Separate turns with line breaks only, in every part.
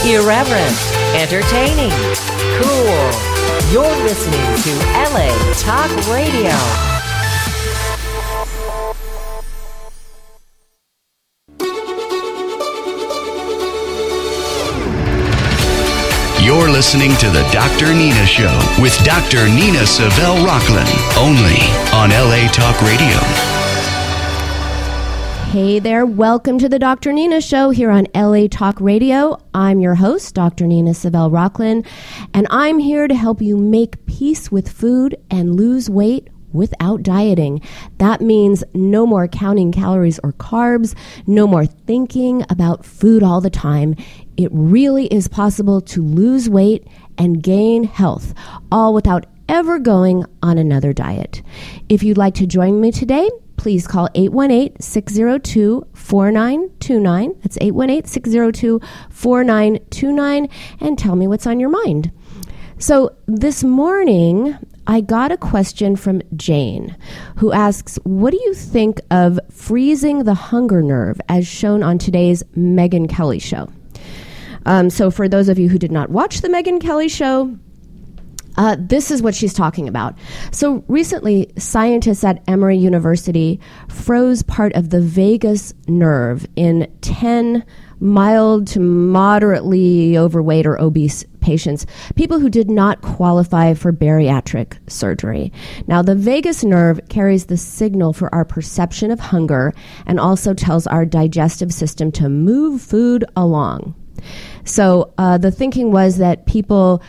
Irreverent, entertaining, cool. You're listening to LA Talk Radio.
You're listening to the Dr. Nina Show with Dr. Nina Savelle Rocklin, only on LA Talk Radio.
Hey there, welcome to the Dr. Nina Show here on LA Talk Radio. I'm your host, Dr. Nina Savelle Rocklin, and I'm here to help you make peace with food and lose weight without dieting. That means no more counting calories or carbs, no more thinking about food all the time. It really is possible to lose weight and gain health, all without ever going on another diet. If you'd like to join me today, please call 818-602-4929. That's 818-602-4929 and tell me what's on your mind. So this morning, I got a question from Jane, who asks, what do you think of freezing the hunger nerve as shown on today's Megyn Kelly show? So for those of you who did not watch the Megyn Kelly show, this is what she's talking about. So recently, scientists at Emory University froze part of the vagus nerve in 10 mild to moderately overweight or obese patients, people who did not qualify for bariatric surgery. Now, the vagus nerve carries the signal for our perception of hunger and also tells our digestive system to move food along. So the thinking was that people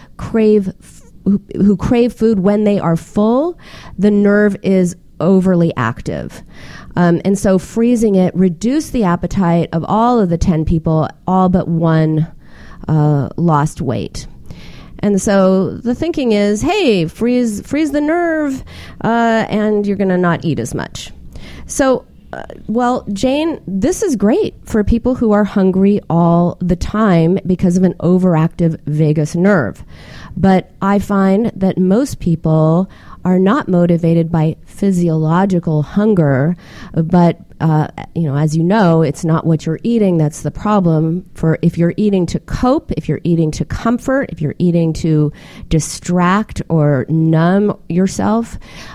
who crave food when they are full, the nerve is overly active. And so freezing it reduced the appetite of all of the 10 people, all but one lost weight. And so the thinking is, hey, freeze the nerve, and you're going to not eat as much. So, well, Jane, this is great for people who are hungry all the time because of an overactive vagus nerve. But I find that most people are not motivated by physiological hunger, but as you know, it's not what you're eating that's the problem. For if you're eating to cope, if you're eating to comfort, if you're eating to distract or numb yourself,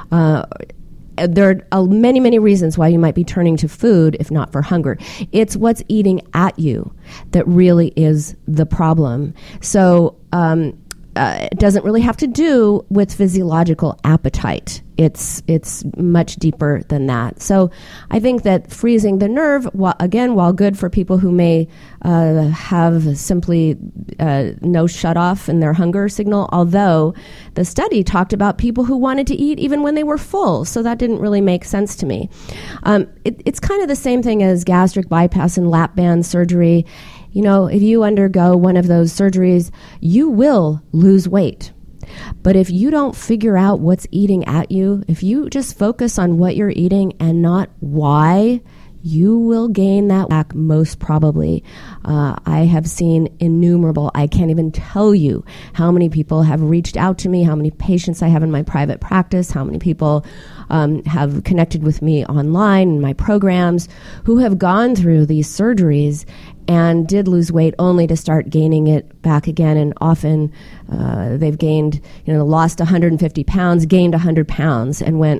there are many, many reasons why you might be turning to food if not for hunger. It's what's eating at you that really is the problem. So it doesn't really have to do with physiological appetite. It's much deeper than that. So I think that freezing the nerve, while good for people who may have simply no shut off in their hunger signal, although the study talked about people who wanted to eat even when they were full, so that didn't really make sense to me. It's kind of the same thing as gastric bypass and lap band surgery. You know, if you undergo one of those surgeries, you will lose weight. But if you don't figure out what's eating at you, if you just focus on what you're eating and not why, you will gain that back most probably. I have seen innumerable, I can't even tell you how many people have reached out to me, how many patients I have in my private practice, how many people have connected with me online in my programs who have gone through these surgeries and did lose weight only to start gaining it back again. And often they've gained, lost 150 pounds, gained 100 pounds and went,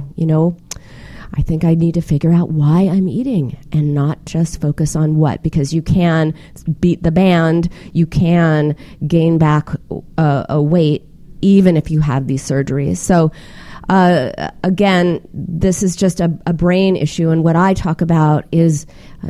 I think I need to figure out why I'm eating and not just focus on what, because you can beat the band, you can gain back a weight even if you have these surgeries. So again, this is just a brain issue, and what I talk about is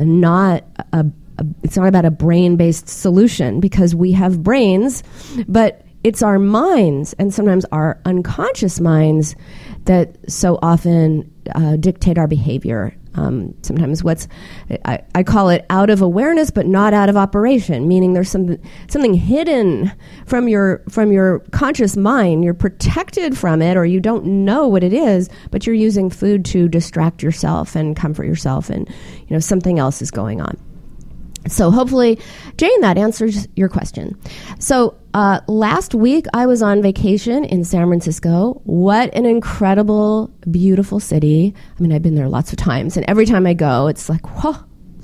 it's not about a brain-based solution, because we have brains, but it's our minds and sometimes our unconscious minds that so often dictate our behavior. Sometimes I call it out of awareness, but not out of operation, meaning there's something hidden from your conscious mind. You're protected from it, or you don't know what it is, but you're using food to distract yourself and comfort yourself, and something else is going on. So hopefully, Jane, that answers your question. So last week, I was on vacation in San Francisco. What an incredible, beautiful city. I mean, I've been there lots of times, and every time I go, it's like, whoa,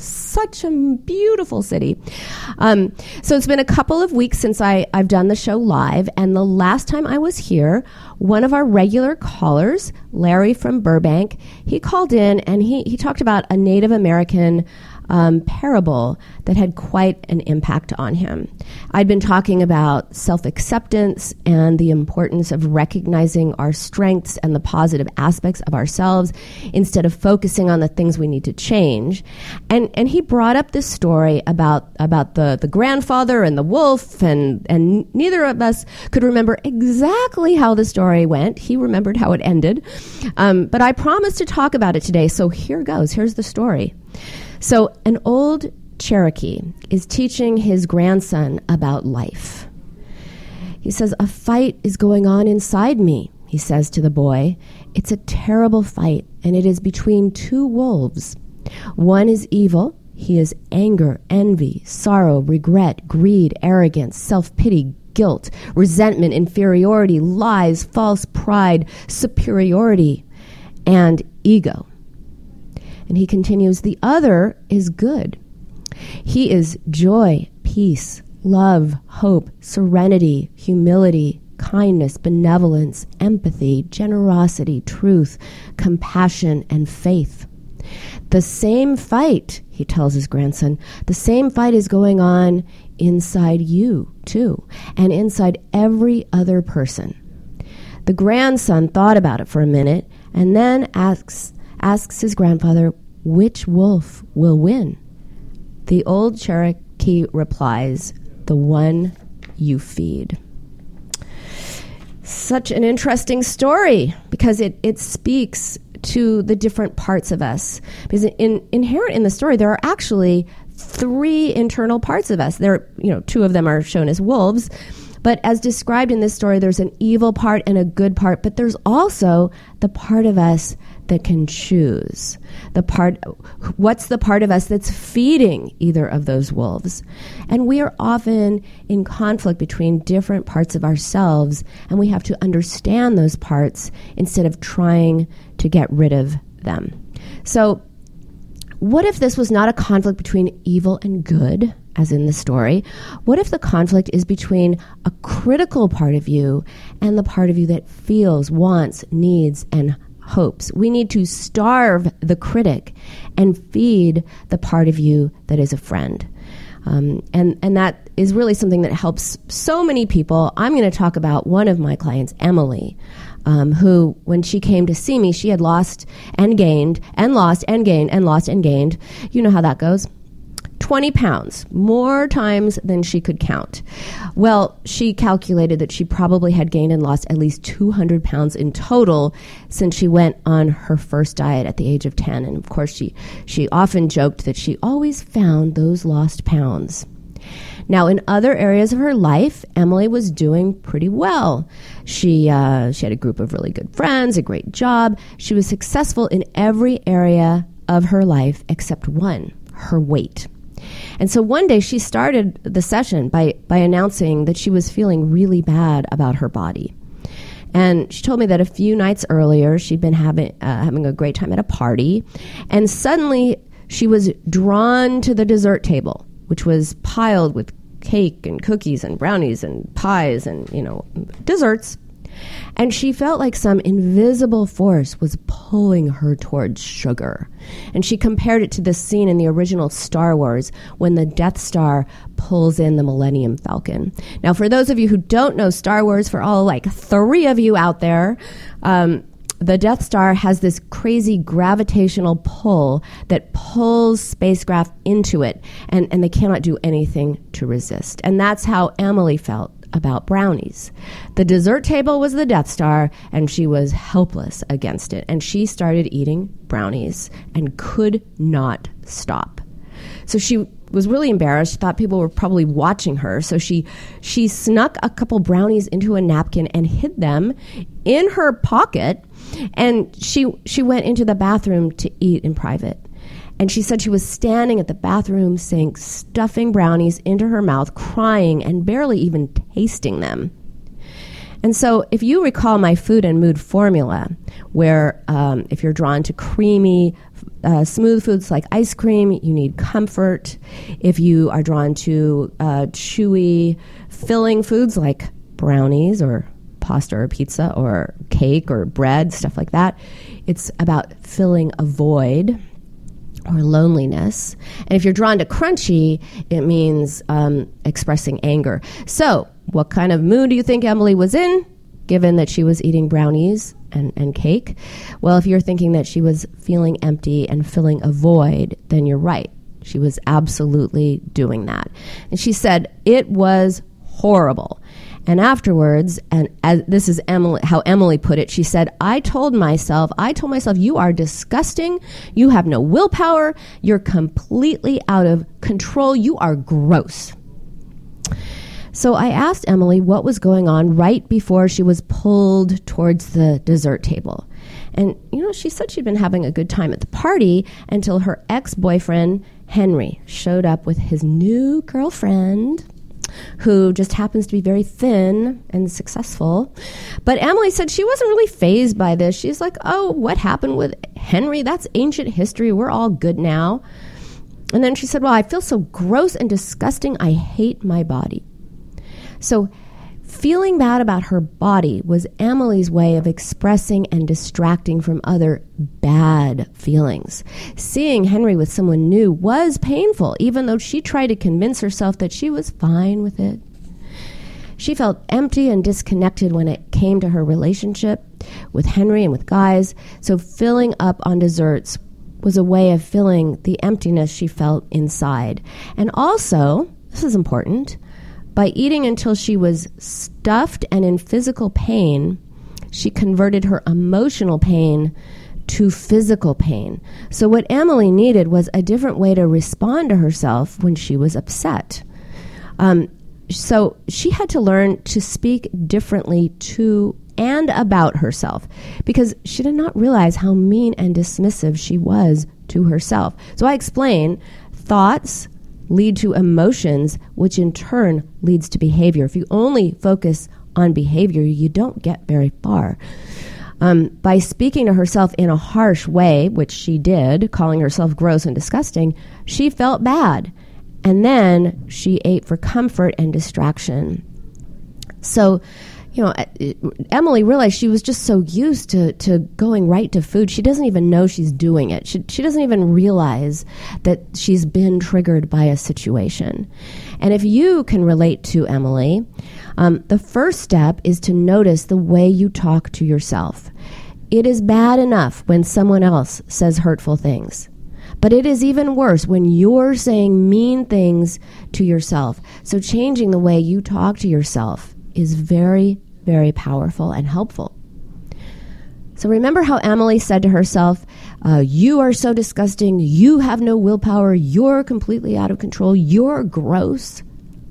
Such a beautiful city. So it's been a couple of weeks since I've done the show live, and the last time I was here, one of our regular callers, Larry from Burbank, he called in and he talked about a Native American parable that had quite an impact on him. I'd been talking about self-acceptance and the importance of recognizing our strengths and the positive aspects of ourselves instead of focusing on the things we need to change. And he brought up this story about the grandfather and the wolf, and neither of us could remember exactly how the story went. He remembered how it ended. But I promised to talk about it today, so here goes. Here's the story. So an old Cherokee is teaching his grandson about life. He says, "A fight is going on inside me," he says to the boy. "It's a terrible fight, and it is between two wolves. One is evil. He is anger, envy, sorrow, regret, greed, arrogance, self-pity, guilt, resentment, inferiority, lies, false pride, superiority, and ego." And he continues, "The other is good. He is joy, peace, love, hope, serenity, humility, kindness, benevolence, empathy, generosity, truth, compassion, and faith. The same fight," he tells his grandson, "the same fight is going on inside you, too, and inside every other person." The grandson thought about it for a minute and then asks his grandfather, "Which wolf will win?" The old Cherokee replies, "The one you feed." Such an interesting story because it speaks to the different parts of us. Because inherent in the story, there are actually three internal parts of us. Two of them are shown as wolves. But as described in this story, there's an evil part and a good part, but there's also the part of us that can choose. What's the part of us that's feeding either of those wolves? And we are often in conflict between different parts of ourselves, and we have to understand those parts instead of trying to get rid of them. So what if this was not a conflict between evil and good, as in the story? What if the conflict is between a critical part of you and the part of you that feels, wants, needs, and hopes? We need to starve the critic and feed the part of you that is a friend. And that is really something that helps so many people. I'm going to talk about one of my clients, Emily, who, when she came to see me, she had lost and gained and lost and gained and lost and gained. You know how that goes. 20 pounds, more times than she could count. Well, she calculated that she probably had gained and lost at least 200 pounds in total since she went on her first diet at the age of 10. And of course, she often joked that she always found those lost pounds. Now, in other areas of her life, Emily was doing pretty well. She had a group of really good friends, a great job. She was successful in every area of her life except one, her weight. And so one day she started the session by announcing that she was feeling really bad about her body. And she told me that a few nights earlier she'd been having a great time at a party, and suddenly she was drawn to the dessert table, which was piled with cake and cookies and brownies and pies and, desserts. And she felt like some invisible force was pulling her towards sugar. And she compared it to the scene in the original Star Wars when the Death Star pulls in the Millennium Falcon. Now, for those of you who don't know Star Wars, for all like 3 of you out there, the Death Star has this crazy gravitational pull that pulls spacecraft into it, and they cannot do anything to resist. And that's how Emily felt about brownies. The dessert table was the Death Star, and she was helpless against it. And she started eating brownies and could not stop. So she was really embarrassed. She thought people were probably watching her. So she snuck a couple brownies into a napkin and hid them in her pocket. And she went into the bathroom to eat in private. And she said she was standing at the bathroom sink, stuffing brownies into her mouth, crying and barely even tasting them. And so if you recall my food and mood formula, where if you're drawn to creamy, smooth foods like ice cream, you need comfort. If you are drawn to chewy, filling foods like brownies or pasta or pizza or cake or bread, stuff like that, it's about filling a void or loneliness. And if you're drawn to crunchy, it means expressing anger. So what kind of mood do you think Emily was in, given that she was eating brownies and cake? Well, if you're thinking that she was feeling empty and filling a void, then you're right. She was absolutely doing that. And she said it was horrible. And afterwards, and as this is how Emily put it, she said, I told myself, you are disgusting. You have no willpower. You're completely out of control. You are gross. So I asked Emily what was going on right before she was pulled towards the dessert table. And, she said she'd been having a good time at the party until her ex-boyfriend, Henry, showed up with his new girlfriend, who just happens to be very thin and successful. But Emily said she wasn't really fazed by this. She's like, oh, what happened with Henry? That's ancient history. We're all good now. And then she said, well, I feel so gross and disgusting. I hate my body. So feeling bad about her body was Emily's way of expressing and distracting from other bad feelings. Seeing Henry with someone new was painful, even though she tried to convince herself that she was fine with it. She felt empty and disconnected when it came to her relationship with Henry and with guys, so filling up on desserts was a way of filling the emptiness she felt inside. And also, this is important, by eating until she was stuffed and in physical pain, she converted her emotional pain to physical pain. So what Emily needed was a different way to respond to herself when she was upset. So she had to learn to speak differently to and about herself, because she did not realize how mean and dismissive she was to herself. So I explain, thoughts lead to emotions, which in turn leads to behavior. If you only focus on behavior, you don't get very far. By speaking to herself in a harsh way, which she did, calling herself gross and disgusting, she felt bad. And then she ate for comfort and distraction. So, Emily realized she was just so used to going right to food. She doesn't even know she's doing it. She doesn't even realize that she's been triggered by a situation. And if you can relate to Emily, the first step is to notice the way you talk to yourself. It is bad enough when someone else says hurtful things, but it is even worse when you're saying mean things to yourself. So changing the way you talk to yourself is very, very powerful and helpful. So remember how Emily said to herself, you are so disgusting, you have no willpower, you're completely out of control, you're gross.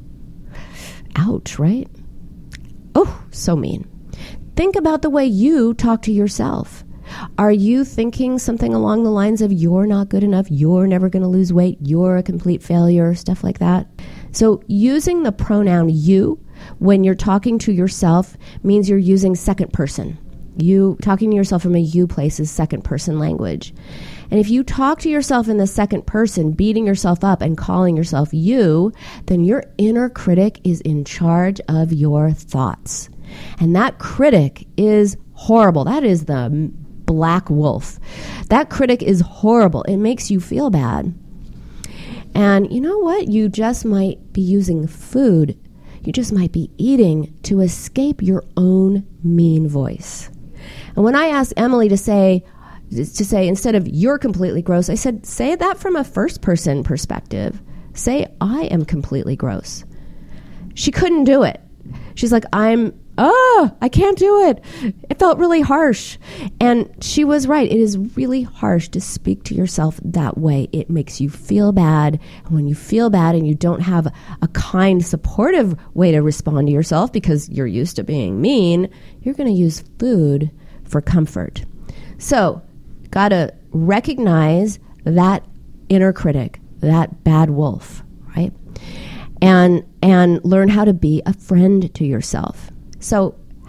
Ouch, right? Oh, so mean. Think about the way you talk to yourself. Are you thinking something along the lines of you're not good enough, you're never going to lose weight, you're a complete failure, stuff like that? So using the pronoun you when you're talking to yourself means you're using second person. You talking to yourself from a you place is second person language. And if you talk to yourself in the second person, beating yourself up and calling yourself you, then your inner critic is in charge of your thoughts. And that critic is horrible. That is the black wolf. That critic is horrible. It makes you feel bad. And you know what? You just might be using food. You just might be eating to escape your own mean voice. And when I asked Emily to say instead of you're completely gross, I said, say that from a first person perspective. Say, I am completely gross. She couldn't do it. She's like, I can't do it. It felt really harsh. And she was right. It is really harsh to speak to yourself that way. It makes you feel bad. And when you feel bad and you don't have a kind, supportive way to respond to yourself because you're used to being mean, you're going to use food for comfort. So, got to recognize that inner critic, that bad wolf, right? And learn how to be a friend to yourself. So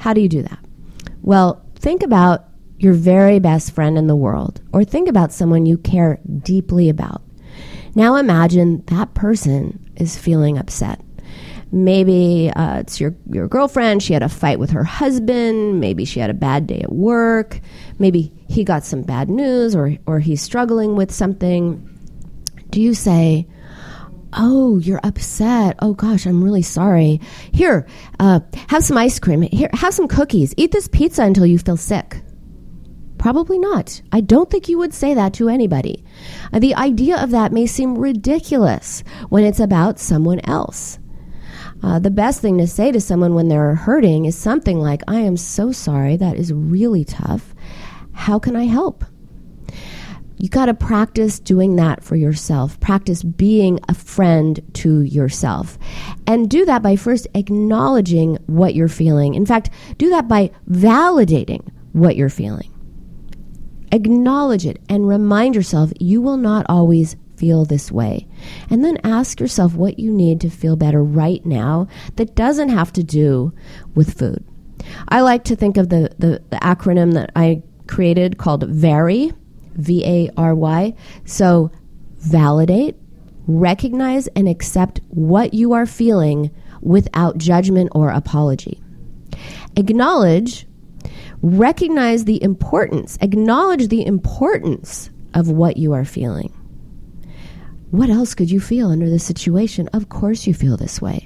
How do you do that? Well, think about your very best friend in the world, or think about someone you care deeply about. Now imagine that person is feeling upset. Maybe it's your girlfriend. She had a fight with her husband. Maybe she had a bad day at work. Maybe he got some bad news, or he's struggling with something. Do you say, "Oh, you're upset. Oh gosh, I'm really sorry. Here, have some ice cream. Here, have some cookies. Eat this pizza until you feel sick"? Probably not. I don't think you would say that to anybody. The idea of that may seem ridiculous when it's about someone else. The best thing to say to someone when they're hurting is something like, "I am so sorry. That is really tough. How can I help?" You got to practice doing that for yourself. Practice being a friend to yourself. And do that by first acknowledging what you're feeling. In fact, do that by validating what you're feeling. Acknowledge it and remind yourself you will not always feel this way. And then ask yourself what you need to feel better right now that doesn't have to do with food. I like to think of the acronym that I created called VARY, V-A-R-Y. So validate, recognize, and accept what you are feeling without judgment or apology. Acknowledge, recognize the importance, acknowledge the importance of what you are feeling. What else could you feel under this situation? Of course you feel this way.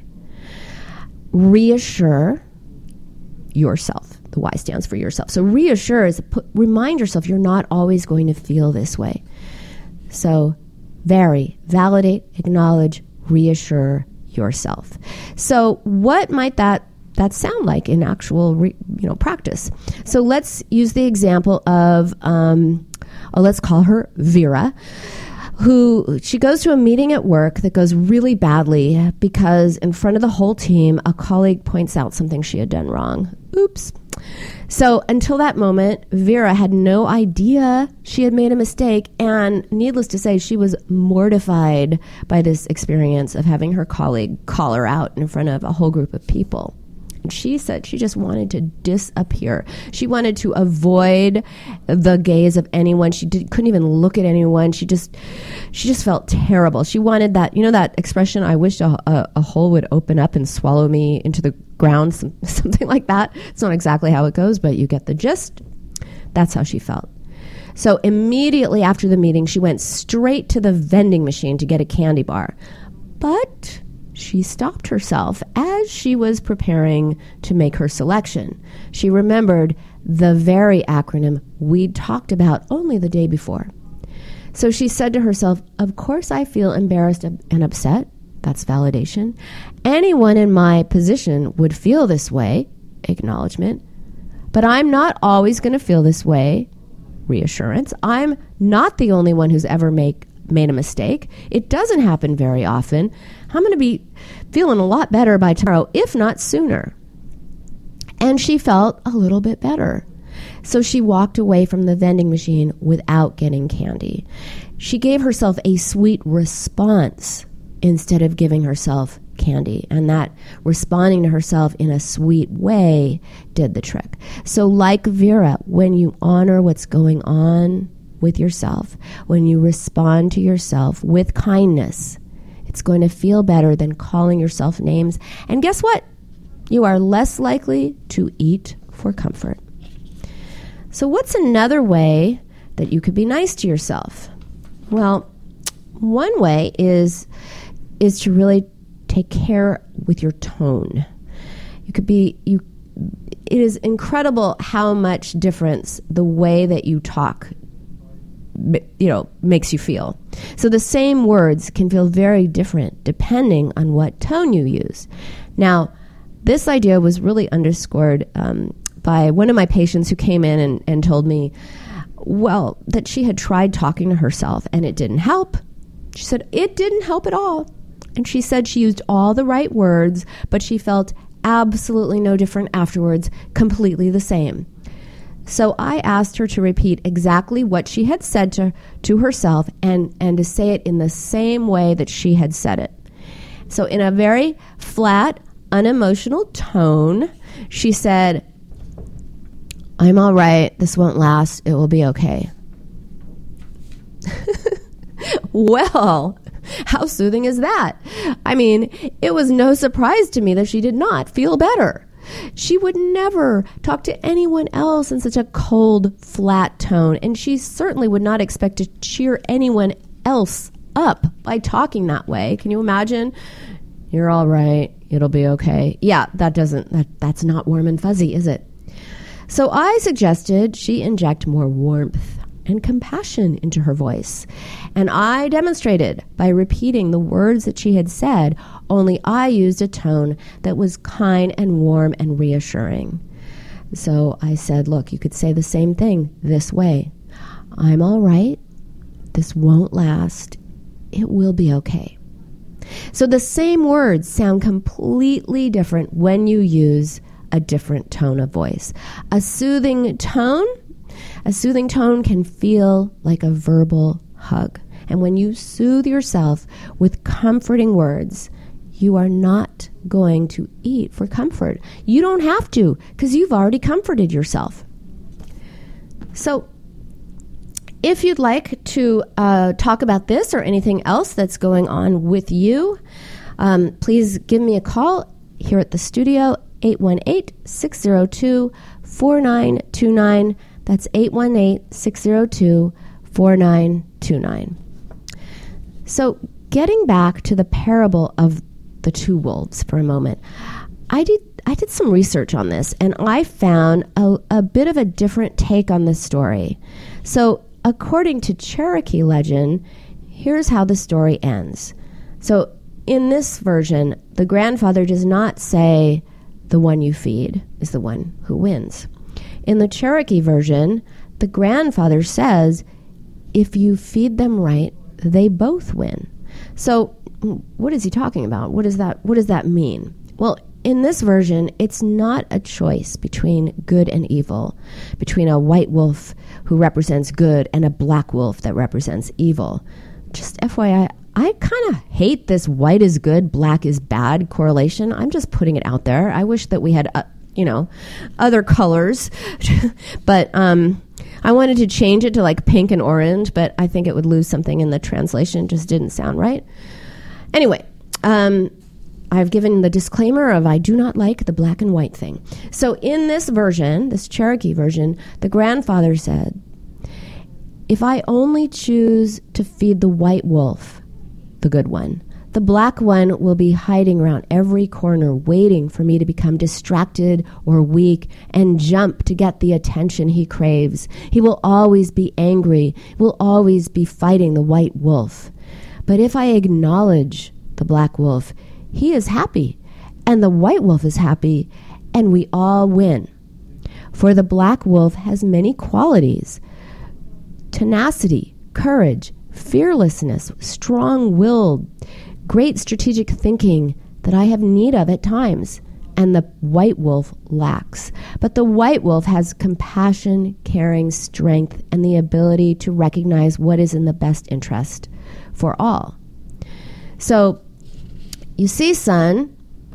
Reassure yourself. The Y stands for yourself. So reassure is remind yourself you're not always going to feel this way. So vary, validate, acknowledge, reassure yourself. So what might that sound like in actual practice? So let's use the example of let's call her Vera, who she goes to a meeting at work that goes really badly because in front of the whole team, a colleague points out something she had done wrong. Oops. So until that moment, Vera had no idea she had made a mistake, and needless to say, she was mortified by this experience of having her colleague call her out in front of a whole group of people. She said she just wanted to disappear. She wanted to avoid the gaze of anyone. She couldn't even look at anyone. She just felt terrible. She wanted that, that expression, "I wish a hole would open up and swallow me into the ground," something like that. It's not exactly how it goes, but you get the gist. That's how she felt. So immediately after the meeting, she went straight to the vending machine to get a candy bar. But she stopped herself as she was preparing to make her selection. She remembered the VARY acronym we'd talked about only the day before. So she said to herself, "Of course I feel embarrassed and upset." That's validation. "Anyone in my position would feel this way." Acknowledgement. "But I'm not always going to feel this way." Reassurance. "I'm not the only one who's ever made a mistake. It doesn't happen very often. I'm going to be feeling a lot better by tomorrow, if not sooner." And she felt a little bit better. So she walked away from the vending machine without getting candy. She gave herself a sweet response instead of giving herself candy. And that responding to herself in a sweet way did the trick. So like Vera, when you honor what's going on with yourself, when you respond to yourself with kindness, it's going to feel better than calling yourself names. And guess what? You are less likely to eat for comfort. So what's another way that you could be nice to yourself? Well, one way is to really take care with your tone. It is incredible how much difference the way that you talk makes you feel. So the same words can feel very different depending on what tone you use. Now, this idea was really underscored by one of my patients who came in and told me, that she had tried talking to herself and it didn't help. She said, it didn't help at all. And she said she used all the right words, but she felt absolutely no different afterwards, completely the same. So I asked her to repeat exactly what she had said to herself and to say it in the same way that she had said it. So in a very flat, unemotional tone, she said, I'm all right. This won't last. It will be okay. Well, how soothing is that? I mean, it was no surprise to me that she did not feel better. She would never talk to anyone else in such a cold, flat tone, and she certainly would not expect to cheer anyone else up by talking that way. Can you imagine? You're all right. It'll be okay. Yeah, that's not warm and fuzzy, is it? So I suggested she inject more warmth and compassion into her voice. And I demonstrated by repeating the words that she had said, only I used a tone that was kind and warm and reassuring. So I said, look, you could say the same thing this way. I'm all right. This won't last. It will be okay. So the same words sound completely different when you use a different tone of voice. A soothing tone can feel like a verbal hug. And when you soothe yourself with comforting words, you are not going to eat for comfort. You don't have to, because you've already comforted yourself. So if you'd like to talk about this or anything else that's going on with you, please give me a call here at the studio, 818-602-4929. That's 818-602-4929. So getting back to the parable of the two wolves for a moment, I did some research on this, and I found a bit of a different take on this story. So according to Cherokee legend, here's how the story ends. So in this version, the grandfather does not say, the one you feed is the one who wins. In the Cherokee version, the grandfather says, if you feed them right, they both win. So what is he talking about? What does that mean? Well, in this version, it's not a choice between good and evil, between a white wolf who represents good and a black wolf that represents evil. Just FYI, I kind of hate this white is good, black is bad correlation. I'm just putting it out there. I wish that we had, other colors. But I wanted to change it to like pink and orange, but I think it would lose something in the translation. It just didn't sound right. Anyway, I've given the disclaimer of I do not like the black and white thing. So in this version, this Cherokee version, the grandfather said, if I only choose to feed the white wolf, the good one, the black one will be hiding around every corner waiting for me to become distracted or weak and jump to get the attention he craves. He will always be angry, will always be fighting the white wolf. But if I acknowledge the black wolf, he is happy, and the white wolf is happy, and we all win. For the black wolf has many qualities: tenacity, courage, fearlessness, strong-willed, great strategic thinking that I have need of at times, and the white wolf lacks. But the white wolf has compassion, caring, strength, and the ability to recognize what is in the best interest for all. So, you see, son,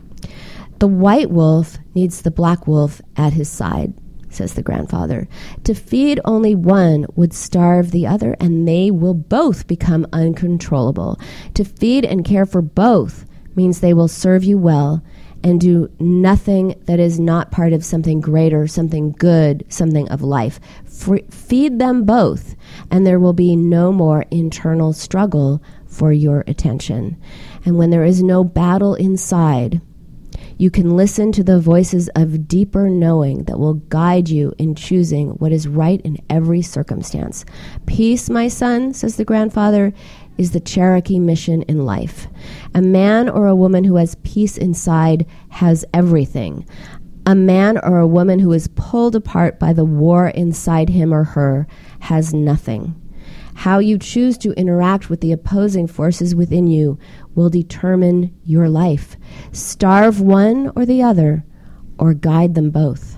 the white wolf needs the black wolf at his side, says the grandfather. To feed only one would starve the other, and they will both become uncontrollable. To feed and care for both means they will serve you well and do nothing that is not part of something greater, something good, something of life. Feed them both, and there will be no more internal struggle for your attention. And when there is no battle inside, you can listen to the voices of deeper knowing that will guide you in choosing what is right in every circumstance. Peace, my son, says the grandfather, is the Cherokee mission in life. A man or a woman who has peace inside has everything. A man or a woman who is pulled apart by the war inside him or her has nothing. How you choose to interact with the opposing forces within you will determine your life. Starve one or the other, or guide them both.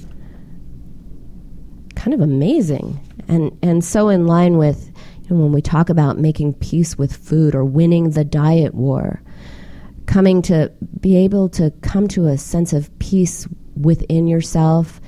Kind of amazing. And so in line with when we talk about making peace with food or winning the diet war, coming to be able to come to a sense of peace within yourself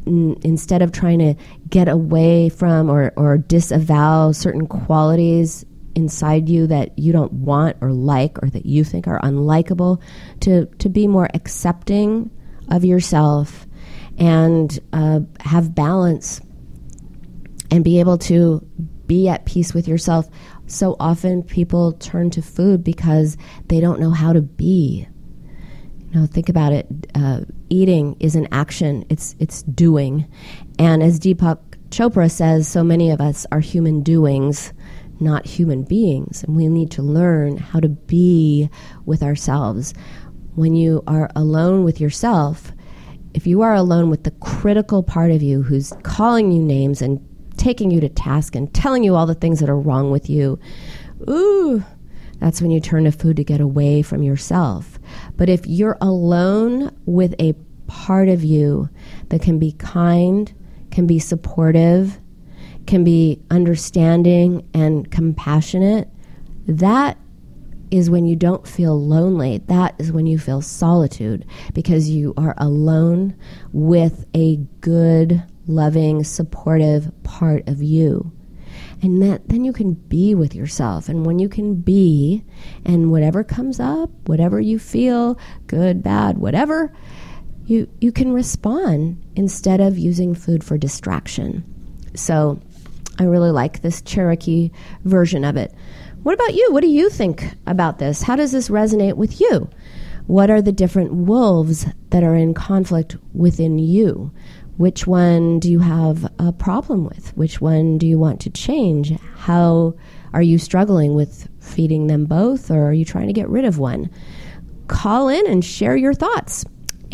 instead of trying to get away from or disavow certain qualities inside you that you don't want or like, or that you think are unlikable, to be more accepting of yourself and have balance and be able to be at peace with yourself. So often people turn to food because they don't know how to be. Think about it. Eating is an action. It's doing. And as Deepak Chopra says, so many of us are human doings, not human beings. And we need to learn how to be with ourselves. When you are alone with yourself, if you are alone with the critical part of you who's calling you names and taking you to task and telling you all the things that are wrong with you, that's when you turn to food to get away from yourself. But if you're alone with a part of you that can be kind, can be supportive, can be understanding and compassionate, that is when you don't feel lonely. That is when you feel solitude, because you are alone with a good, loving, supportive part of you. And then you can be with yourself. And when you can be, and whatever comes up, whatever you feel, good, bad, whatever, you can respond instead of using food for distraction. So I really like this Cherokee version of it. What about you? What do you think about this? How does this resonate with you? What are the different wolves that are in conflict within you? Which one do you have a problem with? Which one do you want to change? How are you struggling with feeding them both, or are you trying to get rid of one? Call in and share your thoughts.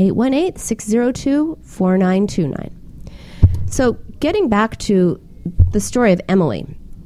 818-602-4929. So getting back to the story of Emily,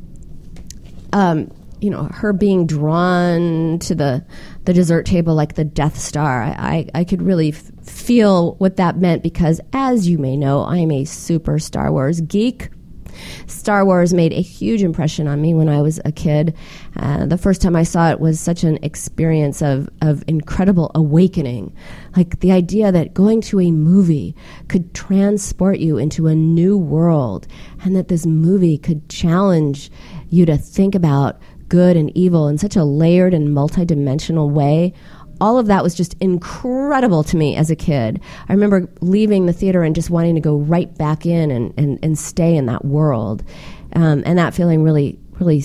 her being drawn to the dessert table like the Death Star. I could really feel what that meant, because as you may know, I'm a super Star Wars geek. Star Wars made a huge impression on me when I was a kid. The first time I saw it was such an experience of incredible awakening. Like the idea that going to a movie could transport you into a new world, and that this movie could challenge you to think about good and evil in such a layered and multidimensional way. All of that was just incredible to me as a kid. I remember leaving the theater and just wanting to go right back in and stay in that world. And that feeling really, really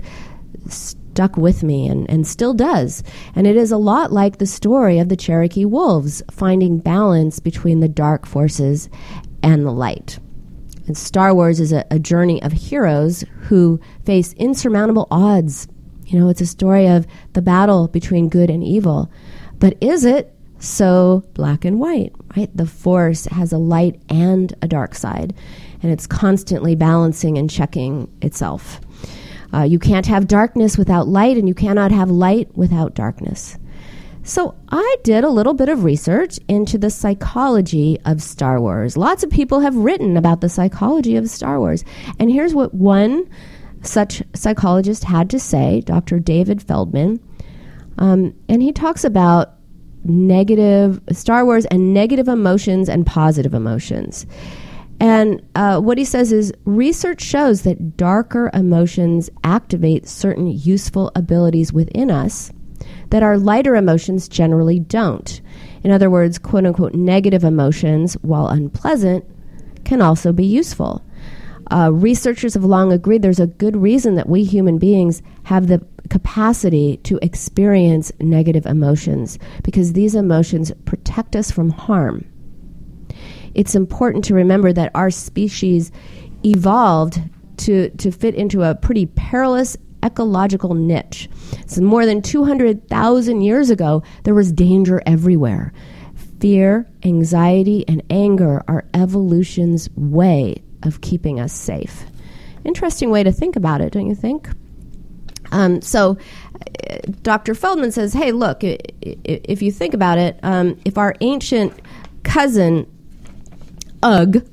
stuck with me and still does. And it is a lot like the story of the Cherokee Wolves, finding balance between the dark forces and the light. And Star Wars is a journey of heroes who face insurmountable odds. It's a story of the battle between good and evil. But is it so black and white, right? The Force has a light and a dark side, and it's constantly balancing and checking itself. You can't have darkness without light, and you cannot have light without darkness. So I did a little bit of research into the psychology of Star Wars. Lots of people have written about the psychology of Star Wars. And here's what one such psychologist had to say, Dr. David Feldman. And he talks about negative Star Wars and negative emotions and positive emotions. And what he says is, research shows that darker emotions activate certain useful abilities within us that our lighter emotions generally don't. In other words, quote unquote, negative emotions, while unpleasant, can also be useful. Researchers have long agreed there's a good reason that we human beings have the capacity to experience negative emotions, because these emotions protect us from harm. It's important to remember that our species evolved to fit into a pretty perilous ecological niche. So more than 200,000 years ago, there was danger everywhere. Fear, anxiety, and anger are evolution's way of keeping us safe. Interesting way to think about it, don't you think? So Dr. Feldman says, hey, look, if you think about it, if our ancient cousin Ugg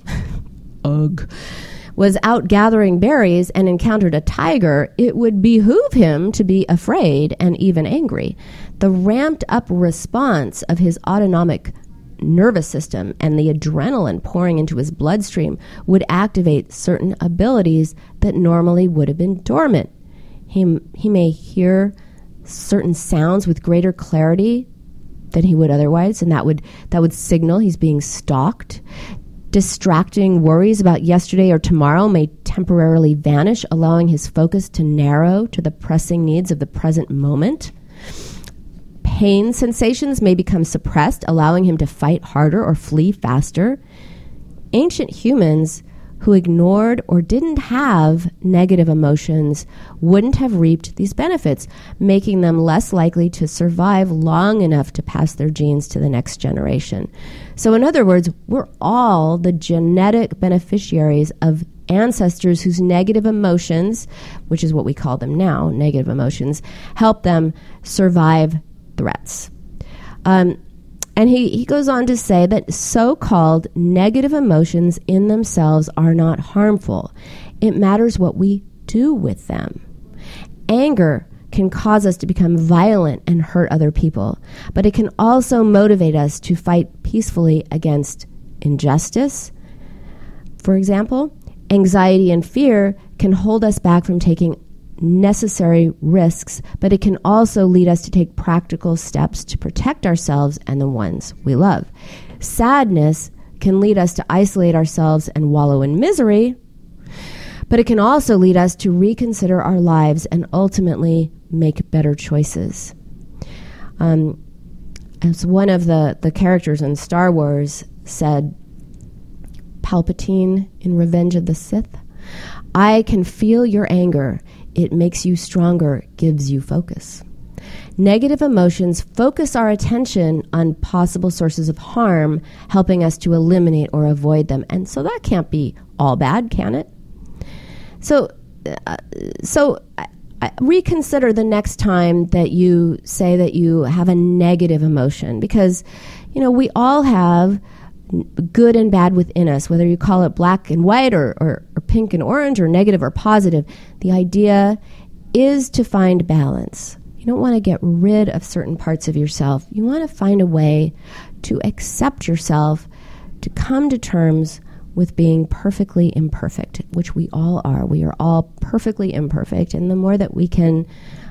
was out gathering berries and encountered a tiger, it would behoove him to be afraid and even angry. The ramped up response of his autonomic nervous system and the adrenaline pouring into his bloodstream would activate certain abilities that normally would have been dormant. He may hear certain sounds with greater clarity than he would otherwise, and that would signal he's being stalked. Distracting worries about yesterday or tomorrow may temporarily vanish, allowing his focus to narrow to the pressing needs of the present moment. Pain sensations may become suppressed, allowing him to fight harder or flee faster. Ancient humans who ignored or didn't have negative emotions wouldn't have reaped these benefits, making them less likely to survive long enough to pass their genes to the next generation. So in other words, we're all the genetic beneficiaries of ancestors whose negative emotions, which is what we call them now, negative emotions, help them survive threats. And he goes on to say that so-called negative emotions in themselves are not harmful. It matters what we do with them. Anger can cause us to become violent and hurt other people, but it can also motivate us to fight peacefully against injustice. For example, anxiety and fear can hold us back from taking necessary risks, but it can also lead us to take practical steps to protect ourselves and the ones we love. Sadness can lead us to isolate ourselves and wallow in misery, but it can also lead us to reconsider our lives and ultimately make better choices. As one of the characters in Star Wars said, Palpatine in Revenge of the Sith, "I can feel your anger. It makes you stronger, gives you focus." Negative emotions focus our attention on possible sources of harm, helping us to eliminate or avoid them. And so that can't be all bad, can it? So reconsider the next time that you say that you have a negative emotion, because, we all have good and bad within us, whether you call it black and white or pink and orange or negative or positive. The idea is to find balance. You don't want to get rid of certain parts of yourself. You want to find a way to accept yourself, to come to terms with being perfectly imperfect, which we all are. We are all perfectly imperfect. And the more that we can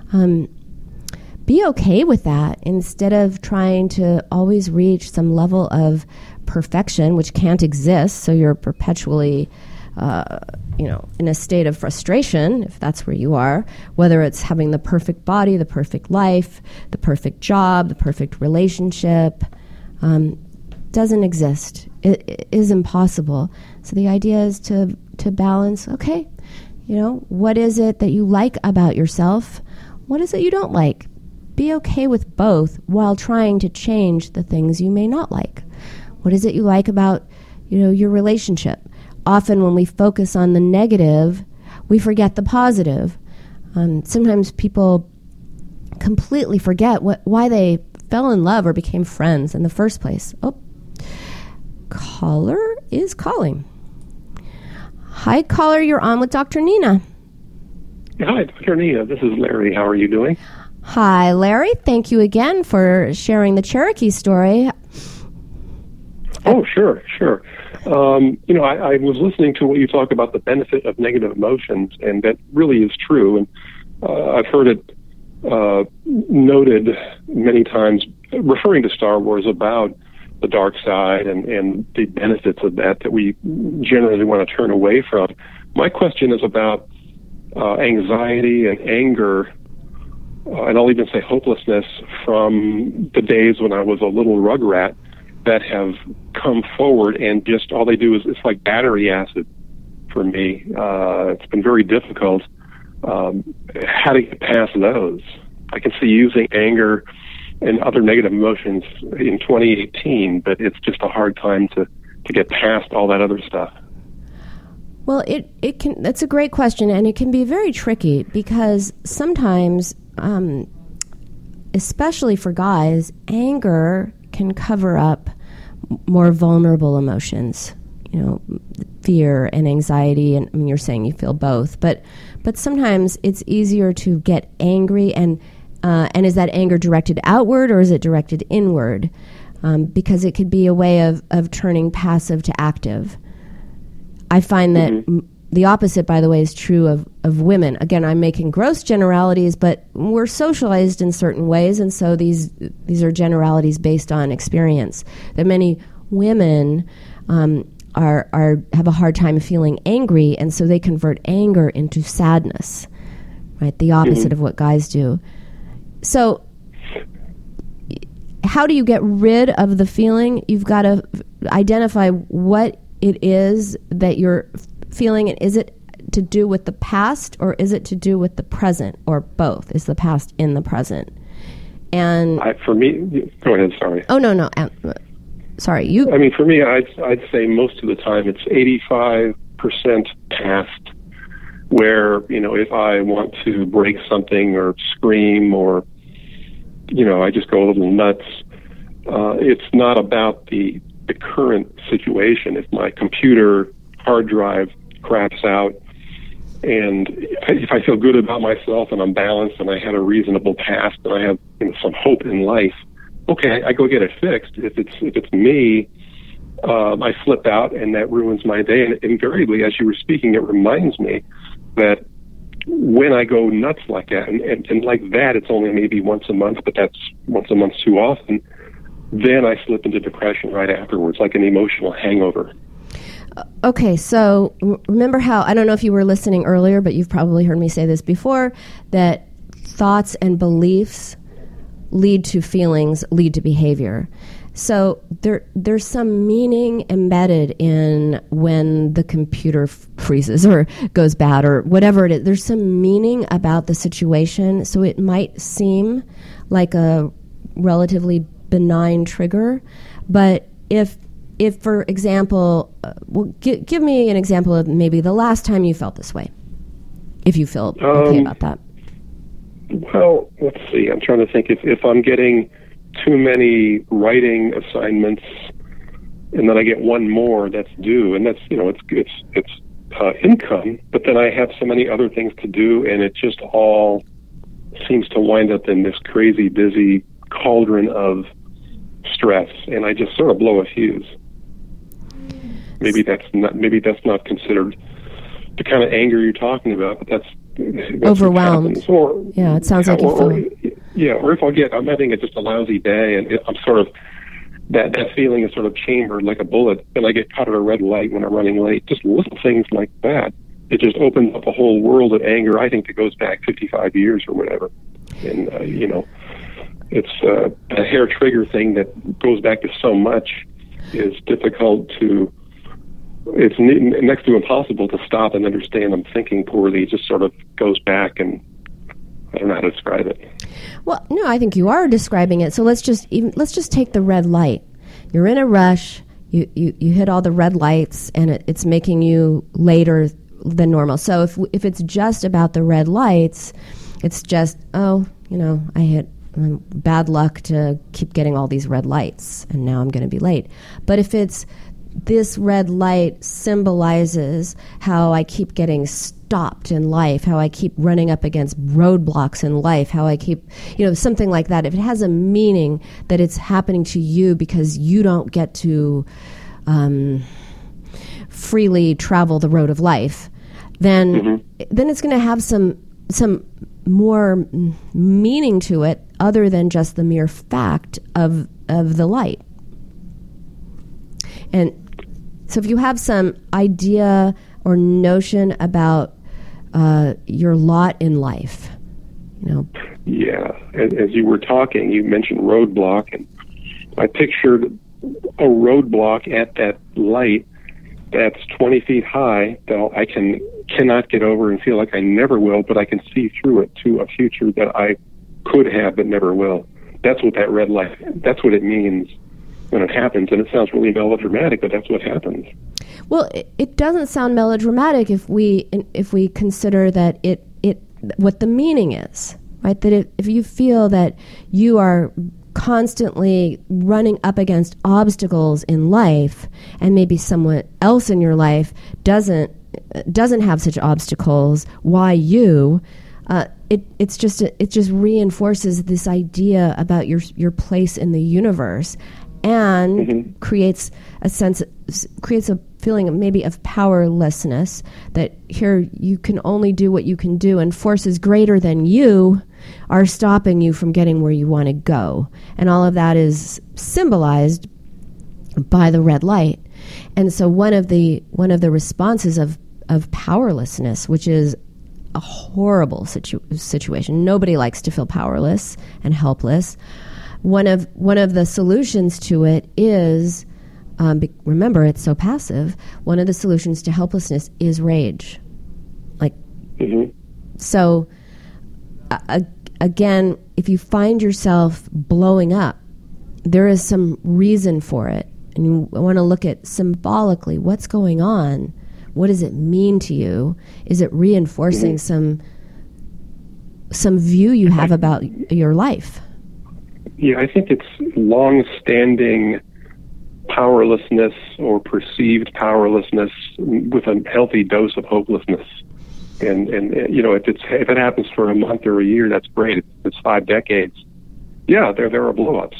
be okay with that, instead of trying to always reach some level of perfection, which can't exist, so you're perpetually in a state of frustration, if that's where you are, whether it's having the perfect body, the perfect life, the perfect job, the perfect relationship, doesn't exist. It is impossible. So the idea is to balance, okay, what is it that you like about yourself? What is it you don't like? Be okay with both while trying to change the things you may not like. What is it you like about, your relationship? Often when we focus on the negative, we forget the positive. Sometimes people completely forget why they fell in love or became friends in the first place. Oh, caller is calling. Hi, caller. You're on with Dr. Nina.
Hi, Dr. Nina. This is Larry. How are you doing?
Hi, Larry. Thank you again for sharing the Cherokee story.
Oh, sure. I was listening to what you talk about the benefit of negative emotions, and that really is true. And I've heard it noted many times, referring to Star Wars, about the dark side and the benefits of that we generally want to turn away from. My question is about anxiety and anger, and I'll even say hopelessness, from the days when I was a little rugrat, that have come forward, and just all they do is, it's like battery acid for me. It's been very difficult how to get past those. I can see using anger and other negative emotions in 2018, but it's just a hard time to get past all that other stuff.
Well, it can. That's a great question, and it can be very tricky, because sometimes, especially for guys, anger can cover up more vulnerable emotions, fear and anxiety. And I mean, you're saying you feel both, but sometimes it's easier to get angry, and is that anger directed outward or is it directed inward? because it could be a way of turning passive to active. I find that the opposite, by the way, is true of women. Again, I'm making gross generalities, but we're socialized in certain ways, and so these are generalities based on experience. That many women have a hard time feeling angry, and so they convert anger into sadness, right? The opposite of what guys do. So how do you get rid of the feeling? You've got to identify what it is that you're feeling. Is it to do with the past, or is it to do with the present, or both? Is the past in the present? And
for me, go ahead. Sorry.
Oh no. Sorry, you.
I mean, for me, I'd say most of the time it's 85% past. Where, if I want to break something or scream or, I just go a little nuts. It's not about the current situation. If my computer hard drive craps out, and if I feel good about myself and I'm balanced and I had a reasonable past and I have some hope in life, okay, I go get it fixed. If it's me, I flip out and that ruins my day. And invariably, as you were speaking, it reminds me that when I go nuts like that, and like that, it's only maybe once a month, but that's once a month too often, then I slip into depression right afterwards, like an emotional hangover.
Okay, so remember how, I don't know if you were listening earlier, but you've probably heard me say this before, that thoughts and beliefs lead to feelings, lead to behavior. So there's some meaning embedded in when the computer freezes or goes bad or whatever it is. There's some meaning about the situation. So it might seem like a relatively benign trigger. But if for example, give me an example of maybe the last time you felt this way, if you feel okay about that.
Well, let's see. I'm trying to think if I'm getting too many writing assignments, and then I get one more that's due, and that's it's income. But then I have so many other things to do, and it just all seems to wind up in this crazy, busy cauldron of stress, and I just sort of blow a fuse. Maybe that's not considered the kind of anger you're talking about, but that's
overwhelmed. Yeah, it sounds like you feel.
Yeah, or if I'm having just a lousy day, and I'm sort of that feeling is sort of chambered like a bullet, and I get caught at a red light when I'm running late. Just little things like that. It just opens up a whole world of anger. I think that goes back 55 years or whatever, and it's a hair trigger thing that goes back to so much is difficult to. It's next to impossible to stop and understand I'm thinking poorly. It just sort of goes back, and I don't know how to describe it.
Well, no, I think you are describing it. So let's just take the red light. You're in a rush. You hit all the red lights, and it's making you later than normal. So if it's just about the red lights, it's just I hit bad luck to keep getting all these red lights, and now I'm going to be late. But if it's this red light symbolizes how I keep getting stopped in life, how I keep running up against roadblocks in life, how I keep, something like that. If it has a meaning that it's happening to you because you don't get to freely travel the road of life, then it's going to have some more meaning to it other than just the mere fact of the light. And so if you have some idea or notion about your lot in life,
Yeah. As you were talking, you mentioned roadblock, and I pictured a roadblock at that light that's 20 feet high that I cannot get over and feel like I never will, but I can see through it to a future that I could have but never will. That's what that red light, that's what it means when it happens, and it sounds really melodramatic, but that's what happens.
Well, it doesn't sound melodramatic if we consider that it what the meaning is, right? That if you feel that you are constantly running up against obstacles in life, and maybe someone else in your life doesn't have such obstacles, why you? It just reinforces this idea about your place in the universe. and creates a feeling maybe of powerlessness, that here you can only do what you can do, and forces greater than you are stopping you from getting where you want to go. And all of that is symbolized by the red light. And so one of the responses of powerlessness, which is a horrible situation. Nobody likes to feel powerless and helpless. One of the solutions to it is, remember, it's so passive. One of the solutions to helplessness is rage. So again, if you find yourself blowing up, there is some reason for it, and you want to look at symbolically what's going on. What does it mean to you? Is it reinforcing some view you have about your life?
Yeah, I think it's long-standing powerlessness or perceived powerlessness with a healthy dose of hopelessness. And you know, if it happens for a month or a year, that's great. If it's 5 decades, yeah, there are blowups.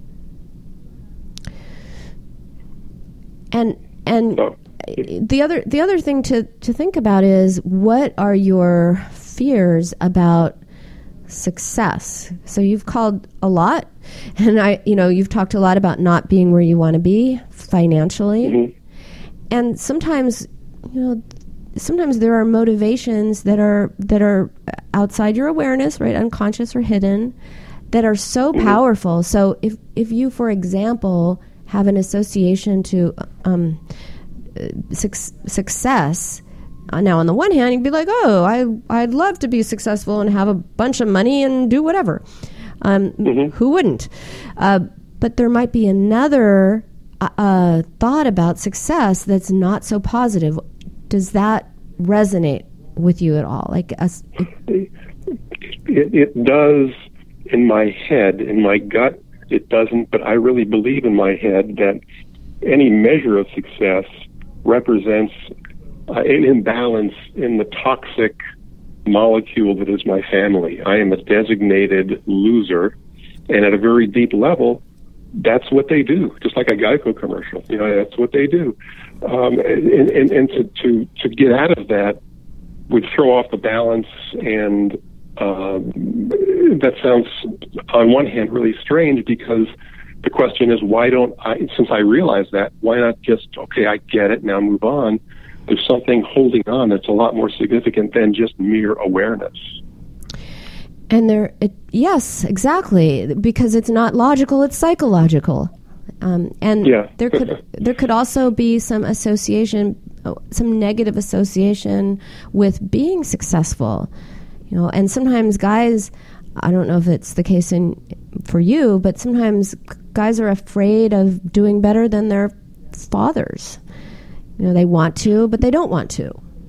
And the other thing to think about is, what are your fears about success? So you've called a lot, and you've talked a lot about not being where you want to be financially, and sometimes there are motivations that are outside your awareness, right, unconscious or hidden, that are so powerful. So if you, for example, have an association to success. Now, on the one hand, you'd be like, oh, I'd love to be successful and have a bunch of money and do whatever. Who wouldn't? But there might be another thought about success that's not so positive. Does that resonate with you at all?
It does in my head. In my gut, it doesn't. But I really believe in my head that any measure of success represents an imbalance in the toxic molecule that is my family. I am a designated loser, and at a very deep level, that's what they do. Just like a Geico commercial, that's what they do. And to get out of that would throw off the balance, and that sounds, on one hand, really strange, because the question is, why don't I, since I realize that, why not just, okay, I get it, now move on? There's something holding on that's a lot more significant than just mere awareness.
And yes, exactly, because it's not logical, it's psychological. There could also be some association, some negative association with being successful. And sometimes guys, I don't know if it's the case for you, but sometimes guys are afraid of doing better than their fathers. They want to, but they don't want to.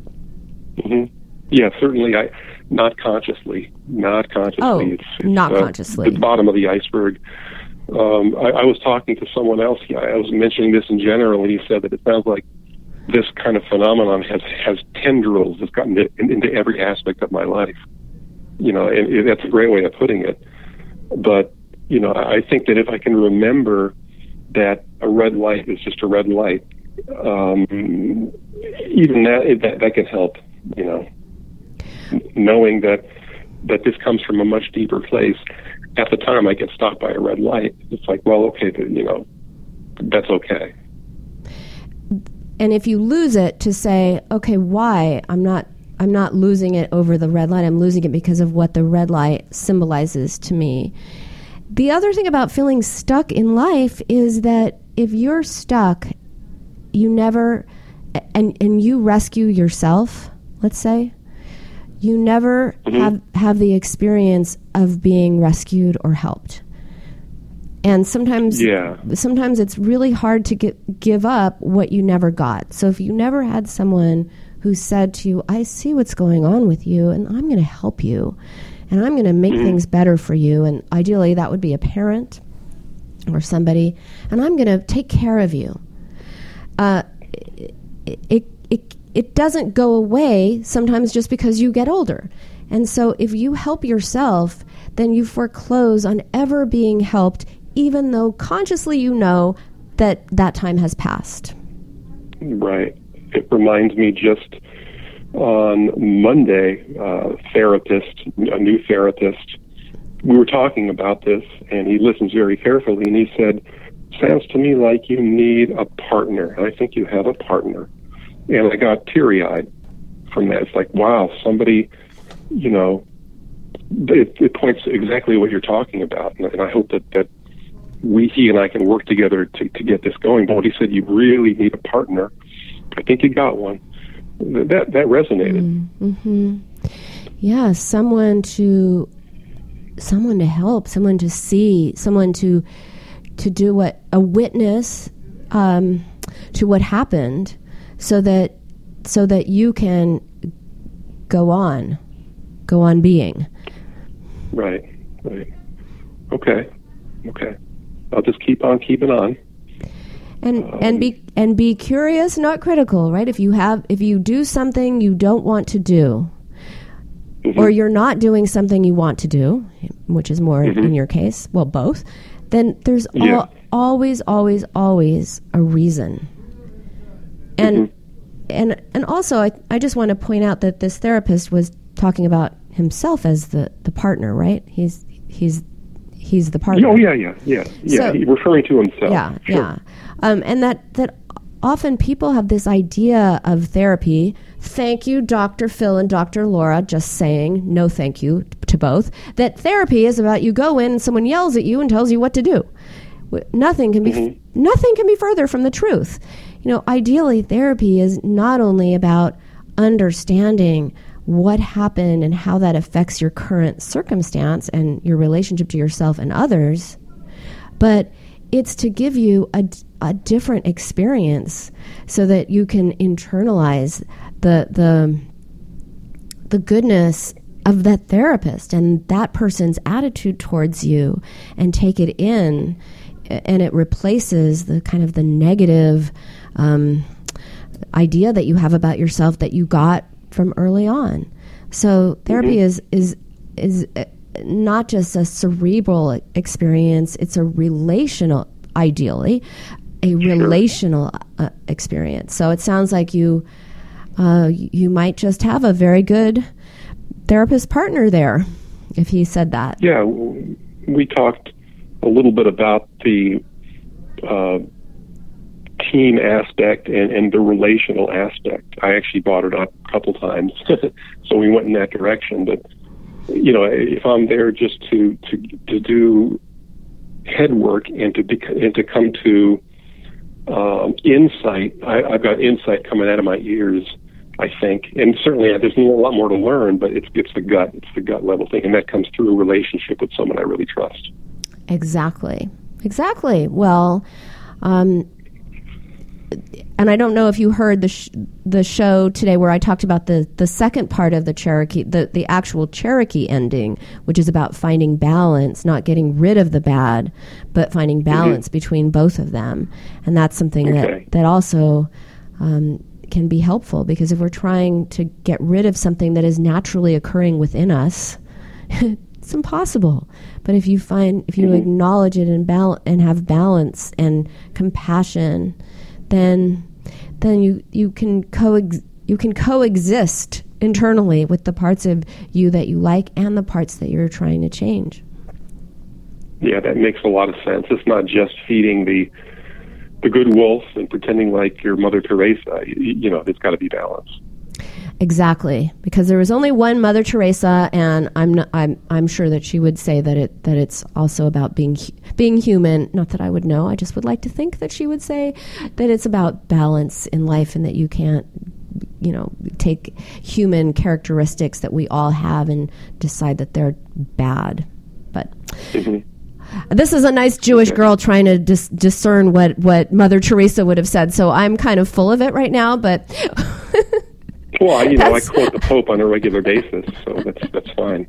Yeah,
certainly. Not consciously.
Oh, it's not consciously.
The bottom of the iceberg. I was talking to someone else. I was mentioning this in general, and he said that it sounds like this kind of phenomenon has tendrils that's gotten into every aspect of my life. And that's a great way of putting it. But, I think that if I can remember that a red light is just a red light, even that can help, knowing that this comes from a much deeper place. At the time I get stopped by a red light, it's like, well, okay, that's okay.
And if you lose it, to say, okay, why? I'm not losing it over the red light. I'm losing it because of what the red light symbolizes to me. The other thing about feeling stuck in life is that if you're stuck, you never, and you rescue yourself, let's say, you never have the experience of being rescued or helped. And sometimes it's really hard to give up what you never got. So if you never had someone who said to you, I see what's going on with you, and I'm going to help you, and I'm going to make things better for you, and ideally that would be a parent or somebody, and I'm going to take care of you. It doesn't go away sometimes just because you get older. And so if you help yourself, then you foreclose on ever being helped, even though consciously you know that that time has passed.
Right. It reminds me just on Monday, a new therapist, we were talking about this, and he listens very carefully, and he said, sounds to me like you need a partner. I think you have a partner. And I got teary-eyed from that. It's like, wow, somebody, it points to exactly what you're talking about. And I hope that he and I can work together to get this going. But when he said you really need a partner, I think you got one. That resonated.
Mm-hmm. Yeah, someone to help, someone to see, someone to do a witness to what happened, so that you can go on being.
Right. Okay. I'll just keep on keeping on.
And be curious, not critical, right? If you do something you don't want to do, mm-hmm. or you're not doing something you want to do, which is more mm-hmm. in your case, well, both, then there's always a reason. And mm-hmm. and also, I just want to point out that this therapist was talking about himself as the partner, right? He's the partner.
Oh, yeah. So, he's referring to himself.
Yeah,
sure.
yeah. And that often people have this idea of therapy. Thank you, Dr. Phil and Dr. Laura, just saying no thank you to both. That therapy is about you go in and someone yells at you and tells you what to do. Nothing can be
mm-hmm.
nothing can be further from the truth. Ideally, therapy is not only about understanding what happened and how that affects your current circumstance and your relationship to yourself and others, but it's to give you a different experience so that you can internalize the goodness of that therapist and that person's attitude towards you, and take it in, and it replaces the kind of the negative idea that you have about yourself that you got from early on. So therapy mm-hmm. is not just a cerebral experience; it's a relational, ideally, a relational experience. So it sounds like you might just have a very good therapist partner there, if he said that.
Yeah, we talked a little bit about the team aspect and the relational aspect. I actually brought it up a couple times, so we went in that direction. But if I'm there just to do head work and to come to insight, I've got insight coming out of my ears, I think, and certainly there's a lot more to learn. But it's the gut level thing, and that comes through a relationship with someone I really trust. Exactly.
Well. And I don't know if you heard the show today where I talked about the second part of the Cherokee, the actual Cherokee ending, which is about finding balance, not getting rid of the bad, but finding balance mm-hmm. between both of them. And that's something that also can be helpful, because if we're trying to get rid of something that is naturally occurring within us, it's impossible. But if you mm-hmm. acknowledge it and have balance and compassion, then you can coexist internally with the parts of you that you like and the parts that you're trying to change.
Yeah, that makes a lot of sense. It's not just feeding the good wolf and pretending like you're Mother Teresa. There's got to be balance.
Exactly, because there was only one Mother Teresa, and I'm sure that she would say that it's also about being human. Not that I would know. I just would like to think that she would say that it's about balance in life, and that you can't, take human characteristics that we all have and decide that they're bad. But
mm-hmm.
This is a nice Jewish girl trying to discern what Mother Teresa would have said. So I'm kind of full of it right now, but.
Well, I quote the Pope on a regular basis, so that's fine.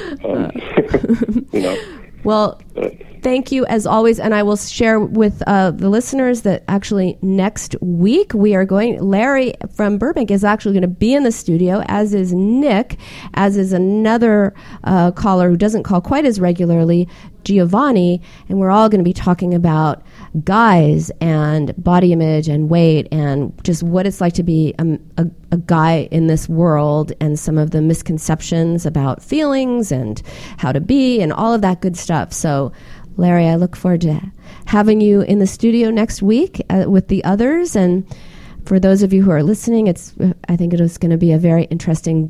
Well, thank you as always, and I will share with the listeners that actually next week Larry from Burbank is actually going to be in the studio, as is Nick, as is another caller who doesn't call quite as regularly, Giovanni, and we're all going to be talking about guys and body image and weight and just what it's like to be a guy in this world and some of the misconceptions about feelings and how to be and all of that good stuff. So, Larry, I look forward to having you in the studio next week with the others. And for those of you who are listening, I think it is going to be a very interesting,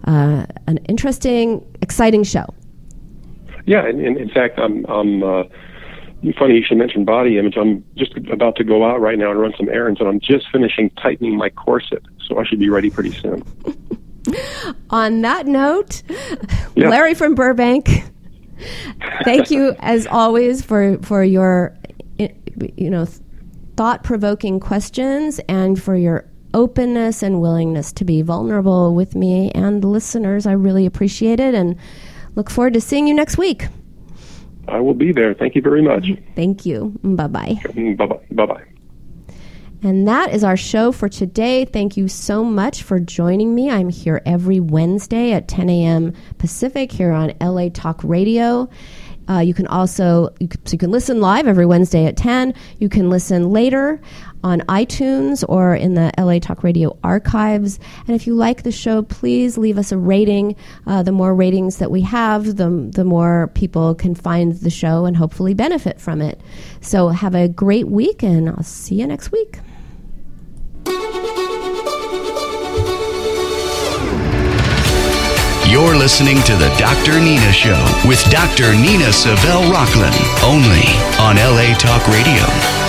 exciting show.
Yeah, and in fact, I'm funny you should mention body image. I'm just about to go out right now and run some errands, and I'm just finishing tightening my corset, so I should be ready pretty soon.
On that note, yeah. Larry from Burbank, thank you as always for your thought-provoking questions and for your openness and willingness to be vulnerable with me and the listeners. I really appreciate it and look forward to seeing you next week.
I will be there. Thank you very much.
Thank you. Bye-bye.
Bye-bye. Bye-bye.
And that is our show for today. Thank you so much for joining me. I'm here every Wednesday at 10 a.m. Pacific here on LA Talk Radio. You can listen live every Wednesday at 10. You can listen later on iTunes or in the LA Talk Radio archives. And if you like the show, please leave us a rating. The more ratings that we have, the more people can find the show and hopefully benefit from it. So have a great week, and I'll see you next week.
You're listening to the Dr. Nina Show with Dr. Nina Savelle Rocklin, only on LA Talk Radio.